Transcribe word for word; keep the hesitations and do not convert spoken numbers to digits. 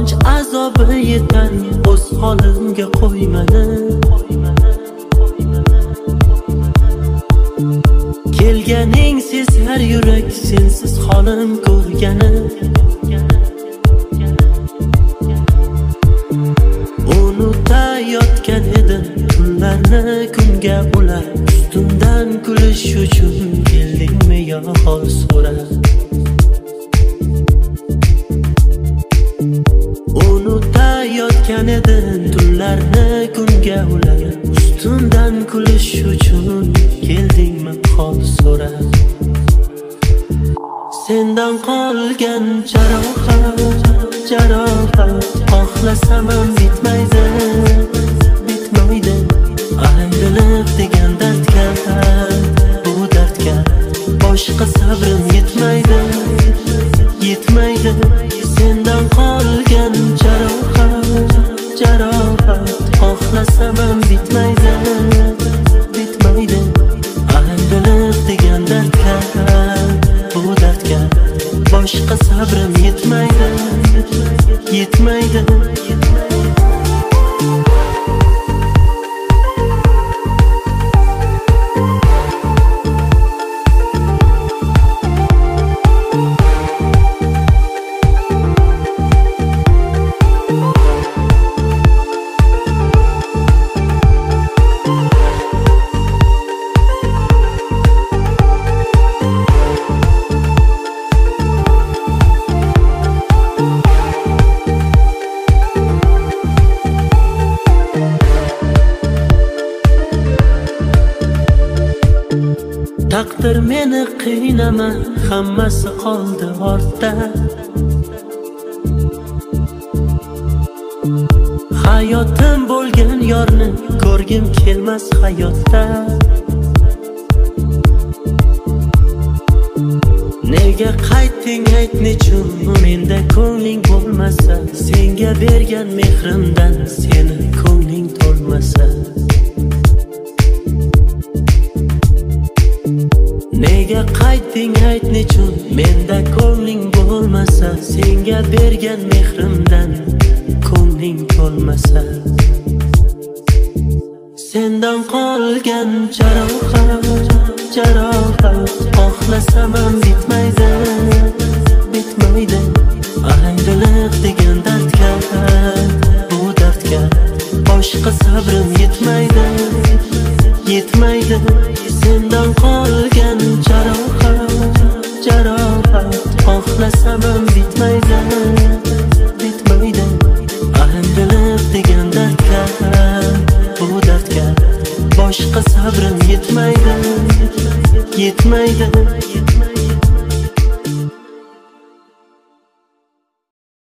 qancha azobi yetar o'z holimga qo'ymani. Kelganing sezar yurak sensiz holim ko'rgani. Unutayotgan edim tunlarni kunga ular, ustimdan kulish uchun keldingmi yo hol so'rab. Unutayotgan edim tunlarni kunga ular, ustimdan kulish uchun keldingmi hol so'rab. Sendan qolgan jarohat, jarohat xohlasam ham bitmaydi, bitmaydi. Ayriliq degan dardga, bu dardga boshqa sabrim yetmaydi, yetmaydi. Sendan qolgan jarohat, jarohat xohlasam ham bitmaydi, bitmaydi. Ayriliq degan dardga, bu dardga boshqa sabrim yetmaydi, yetmaydi. Taqdir meni qiynama, hammasi qoldi ortda. Hayotim bo'lgan yorni ko'rgim kelmas hayotda. Nega qaytding ayt nechun, menda ko'ngling bo'lmasa, senga bergan mehrimdan seni ko'ngling to'lmasa. Nega qaytding ayt nechun, menda ko'ngling bo'lmasa, senga bergan mehrimdan ko'ngling to'lmasa. Sendan qolgan jarohat, jarohat xohlasam ham bitmaydi, bitmaydi. Ayriliq degan dardga, bu dardga boshqa sabrim yetmaydi, yetmaydi. Sendan qolgan jarohat, jarohat xohlasam ham bitmaydi, bitmaydi. Ayriliq degan dardga, bu dardga boshqa sabrim yetmaydi, yetmaydi.